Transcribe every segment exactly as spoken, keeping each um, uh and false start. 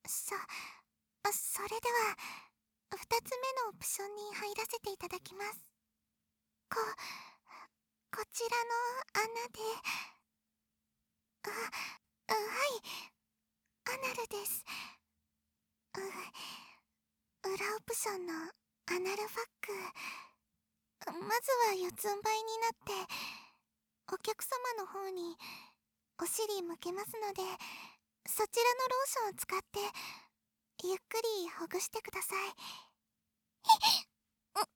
そ、それでは、ふたつめのオプションに入らせていただきます。こ、こちらの穴で、あ、はい、アナルです。う、裏オプションのアナルファック。まずは四つん這いになって、お客様の方にお尻向けますので、そちらのローションを使って、ゆっくりほぐしてください。だ、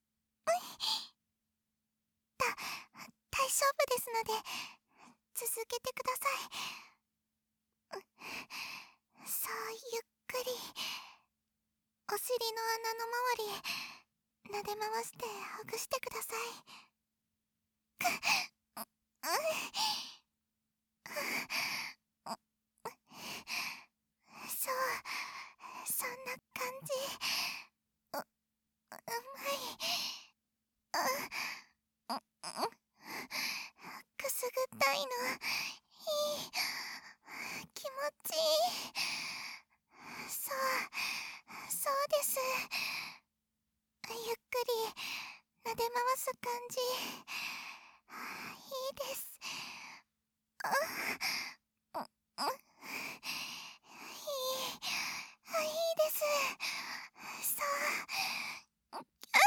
大丈夫ですので、続けてください。さあ、ゆっくり、お尻の穴の周り、撫で回してほぐしてください。そう、そんな感じ。う、うまい。う、う、くすぐったいの、いい。気持ちいい。そう、そうです。ゆっくり、撫で回す感じ。いいです。う、う、う、いい、あ、いいです。そう、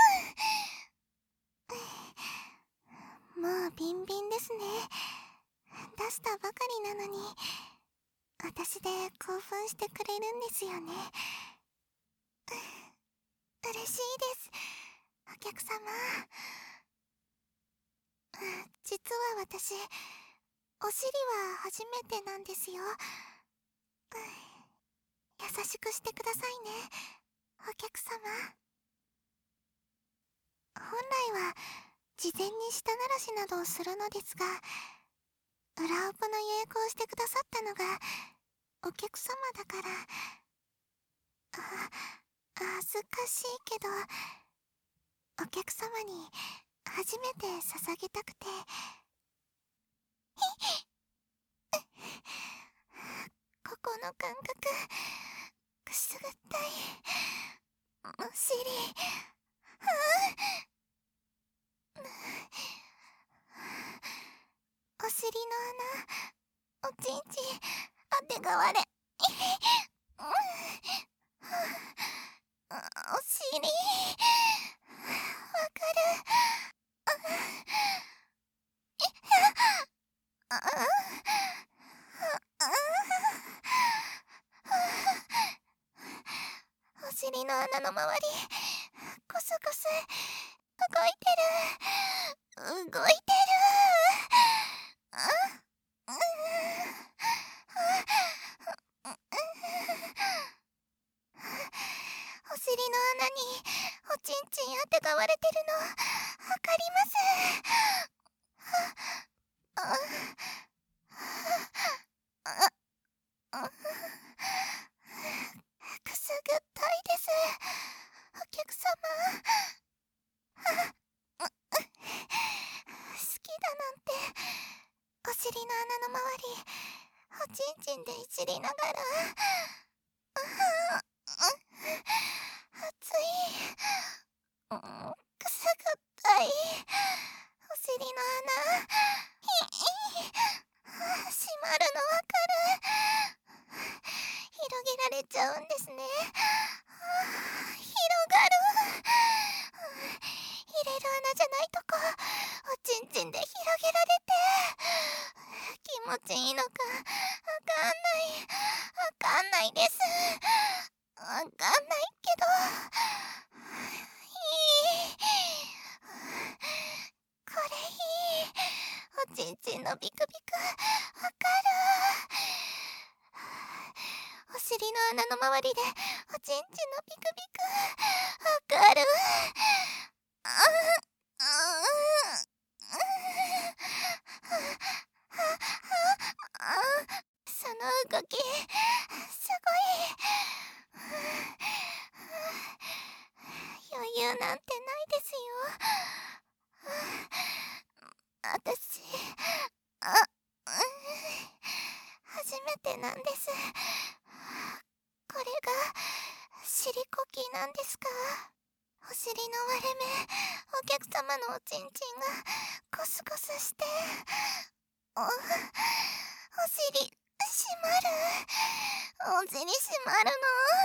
うん。もうビンビンですね。出したばかりなのに、私で興奮してくれるんですよね。嬉しいです、お客様。実は私、お尻は初めてなんですよ。優しくしてくださいね、お客様。本来は事前に舌慣らしなどをするのですが、裏オプの予約をしてくださったのがお客様だから、あ、恥ずかしいけど、お客様に初めて捧げたくて。ここの感覚、くすぐったい。お尻、お尻の穴、おちんちん、あてがわれ。お尻、わかる。あ、あ、お尻の穴の周り、コスコス動いてる、動いてる。お尻の穴におちんちんあてがわれてるの、わかります。くすぐったいです、お客様。好きだなんて、お尻の穴の周り、おちんちんでいじりながら。熱い、くすぐったい、お尻の穴、閉まるのわかる。広げられちゃうんですね。広がる。入れる穴じゃないとこ、おちんちんで広げられて、気持ちいいのかわかんない、わかんないです。わかんないけど、いい。これいい。おちんちんのビクビク、わかる。お尻の穴の周りでおちんちんのビクビク、わかる。あ、うん、その動き、すごい。余裕なんてないですよ。私、あ、初めてなんです。これが尻こきなんですか？お尻の割れ目、お客様のおちんちんがコスコスして、お、お尻、閉まる。お尻閉まるの。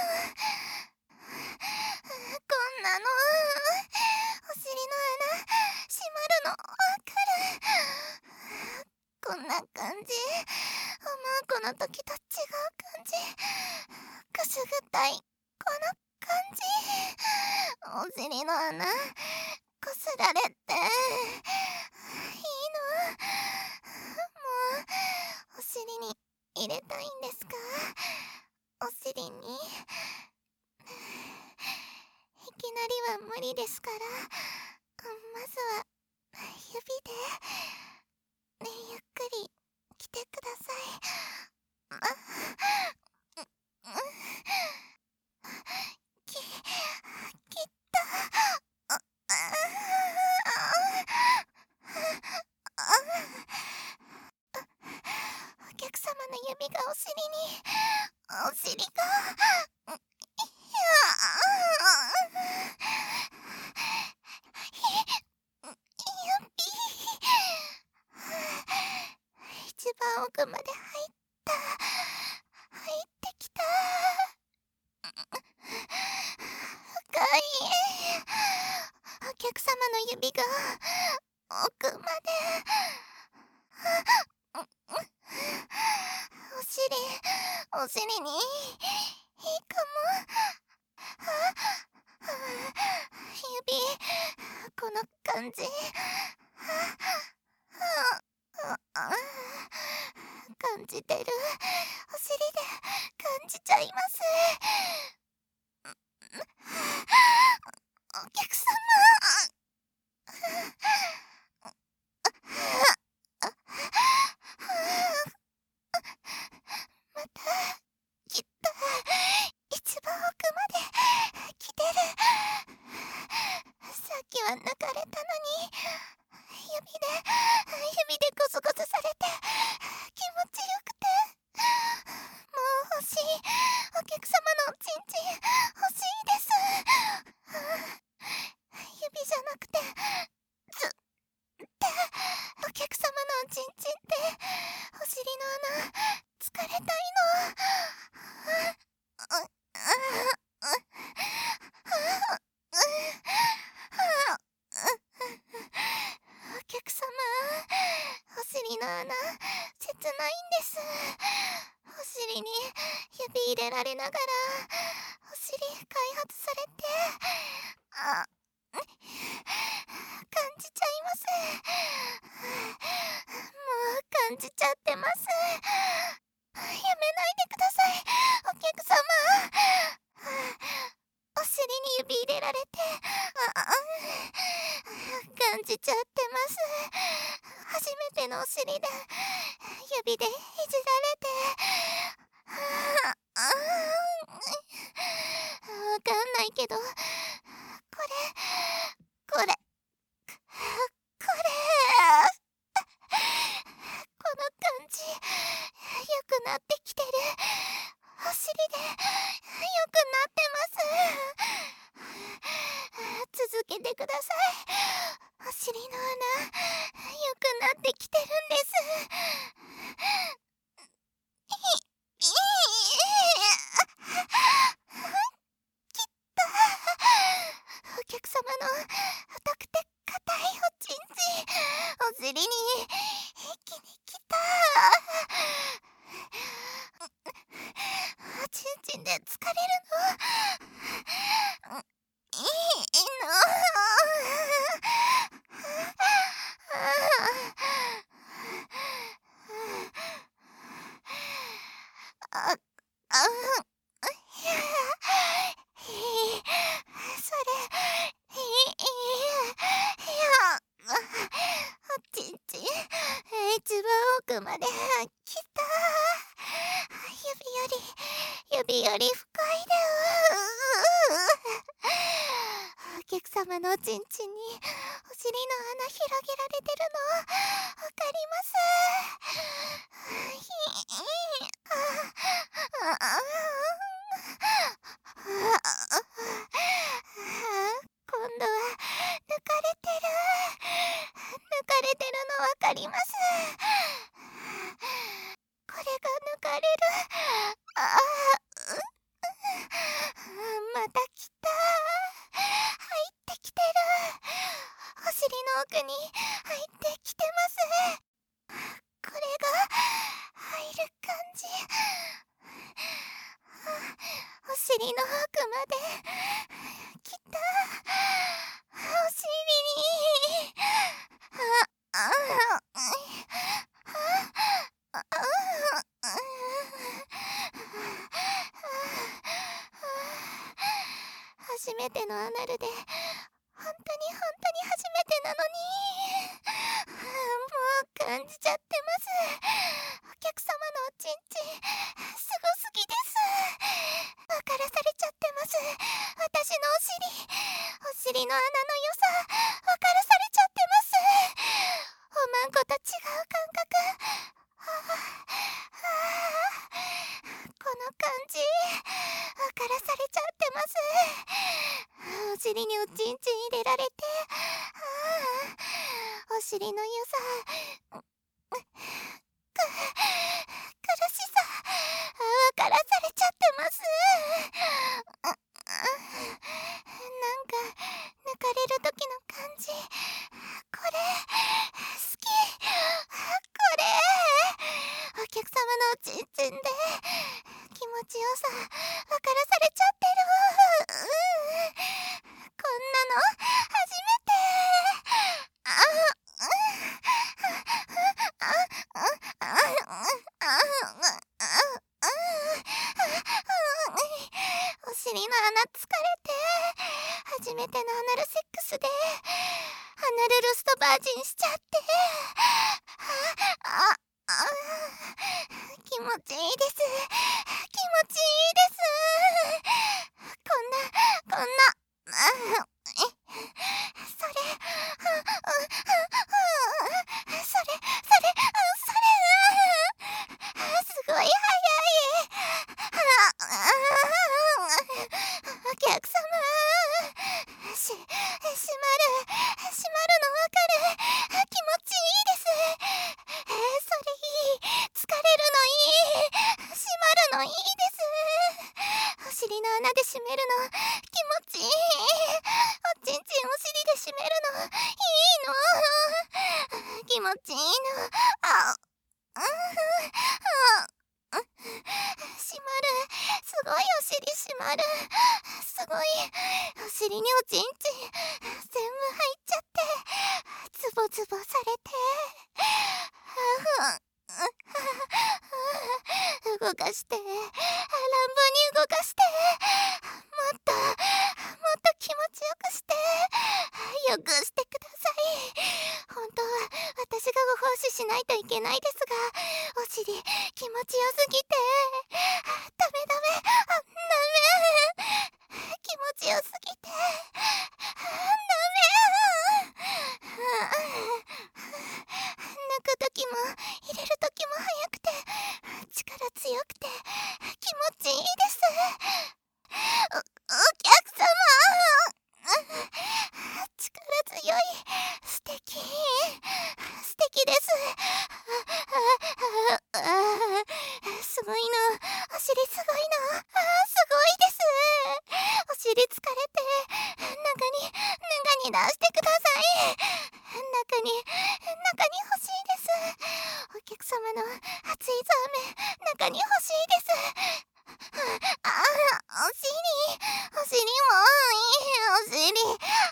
こんなの、お尻の穴、閉まるの、わかる。こんな感じ。おまんこの時と違う感じ。くすぐったい、この感じ。お尻の穴、こすられて、いいの。もう、お尻に入れたいんですか？お尻に。いきなりは無理ですから、まずは、指で、ね、ゆっくり来てください。あ、うん、き、きった。あ、あ、お客様の指がお尻に、お尻が、いや、指、一番奥まで入った、入ってきた。深い。お客様の指が奥まで。お尻、お尻にいいかも。指、この感じ。感じてる。お尻で感じちゃいます。お客様。また来た。一番奥まで来てる。さっきは抜かれたのに、指で指でコソコソされて気持ちよくて、もう欲しい。お客様のおちんちん欲しいです。指じゃなくて、ずってお客様のおちんちんってお尻の穴疲れたいの。お客様、お尻の穴切ないんです。お尻に指入れられながらお尻開発されて、あ、感じちゃいます。もう感じちゃってます。やめないでください、お客様。お尻に指入れられて、あ、感じちゃってます。初めてのお尻で指でいじられて、わかんないけど、これこれこれこの感じ良くなってきてる。お尻で良くなってます。続けてください。お尻の穴良くなってきてるんです。お客様の太くて硬いおちんちん、お尻に一気にきた。おちんちんで疲れるのいいの。あ、あ、いい、それ、いい、いや、おちんちん、一番奥まで来た。指より、指より深いで。お客様のおちんちんにお尻の穴広げられてるの、わかります。ああああります。これが抜かれる。ああ、ううまた来た。入ってきてる。お尻の奥に入ってきてます。これが入る感じ。お尻の奥まで来た。お尻にあああ初めてのアナルで本当に本当に初めてなのにもう感じちゃってます。お客様のおちんちんすごすぎです。分からされちゃってます。私のお尻お尻の穴の良さ分からされちゃってます。おまんこと違う感覚。はあはあ、この感じ分からされちゃってます。お尻におちんちん入れられて、ああ、お尻の良さ、く、苦しさ、分からされちゃってます。なんか抜かれる時の感じ、これ好き。これお客様のおちんちんで気持ちよさ分からされちゃってる。こんなの初めて。あお尻の穴疲れて初めてのアナルセックスでアナルロストバージンしちゃって、ああ気持ちいいです。気持ちいいです。こんなこんなあそれそれそれそれすごい早い。お客様し、しまるしまるのわかる。気持ちいいです。それいい。疲れるのいい。しまるのいいです。お尻の穴で締めるの気持ちいい。おちんちんお尻で締めるのいいの。気持ちいいの。あうんしまる。すごいお尻しまる。すごい。お尻におちんちん全部入っちゃってズボズボされて動かして乱暴に動かしてもっともっと気持ちよくしてよくしてください。本当は私がご奉仕しないといけないですが、お尻気持ちよすぎてダメダメあダメ気持ちよすぎてダメ抜く時も入れる時も速くて力強くて気持ちいいです。お、お客様力強い。素敵素敵です。すごいの。お尻すごいの。あすごいです。お尻疲れて中に中に出してください。中に中に欲しいです。お客様の熱いザーメン中に欲しいです。あお尻お尻もいい。お尻いいの。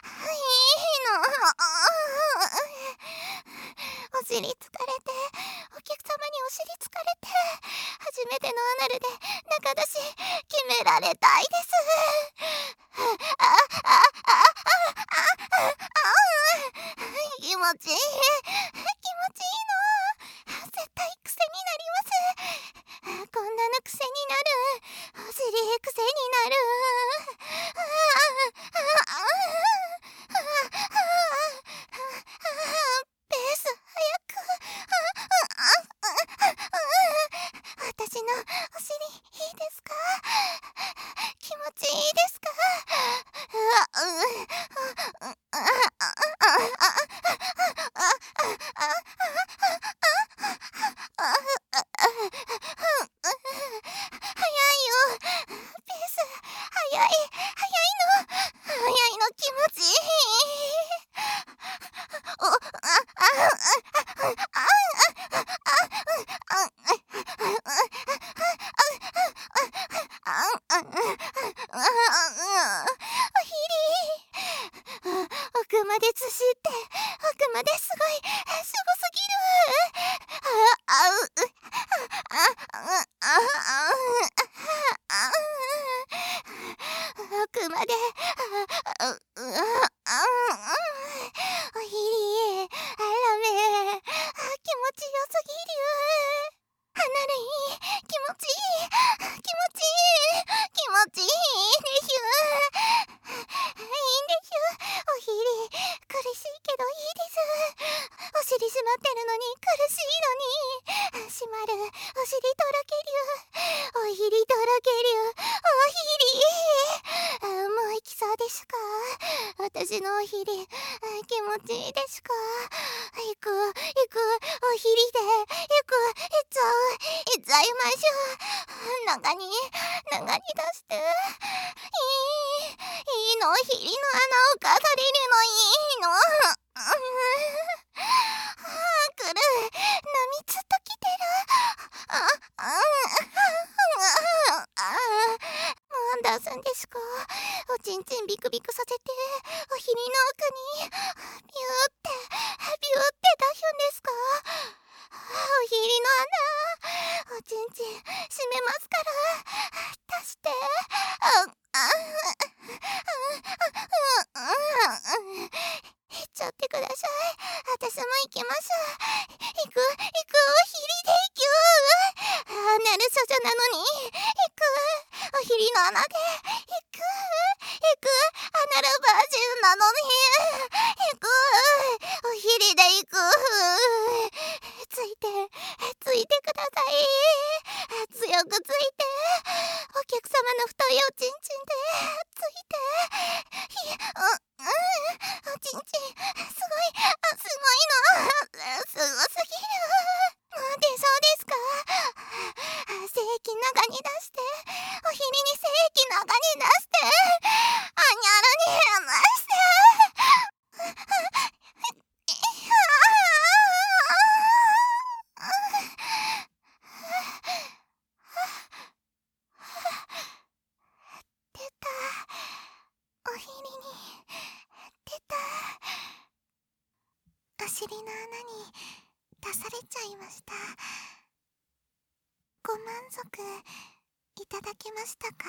お尻疲れてお客様にお尻疲れて初めてのアナルで中出し決められたいです。ああああああ気持ちいい気持ちいいの。絶対癖になります。こんなの癖になる。お尻癖になる。あああペース早く。私のお尻いいですか。気持ちいいですか。うわう早い早いの気持ちいい。おああああ奥までずしって奥まですごいすごすぎる。あうああああ奥まであうあおひりあらめ気持ちよすぎる。離れいい気持ちいい気持ちいい気持ちいいでしゅ。いいんでしゅ。おひり苦しいけどいいです。お尻締まってるのに苦しいのに締まるお尻とろけりゅうおひりとろけりゅうおひりあもう行きそうでしゅか。私のおひり気持ちいいでしゅか。行く行くおひりで行く行っちゃう行っちゃいましょう。中に中に出していいいいのおひりの穴をかされるのいいの。あー来る波ずっと来てる。あああもう出すんですか。おちんちんビクビクさせておひりの奥にビューってビューって出すんですか。おひりの穴おちんちん閉めますから出して。ああ行っちゃってください。私も行きましょう。行く行くおひりで行く。あなる少女なのに行くおひりの穴で行く行くアナルバージンなのに行くおひりで行く。ついてついてください。強くついてお客様の太いおちんちんでついてひううんおちんちんすごいあすごいのすごすぎる。もう出そうですか。精液中に出しておひりに精液中に出してあにゃるに出して出たおひりに出た。お尻の穴に出されちゃいました。ご満足いただけましたか。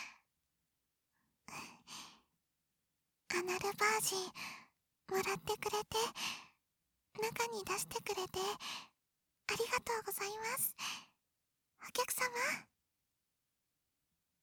アナルバージンもらってくれて中に出してくれてありがとうございます。お客様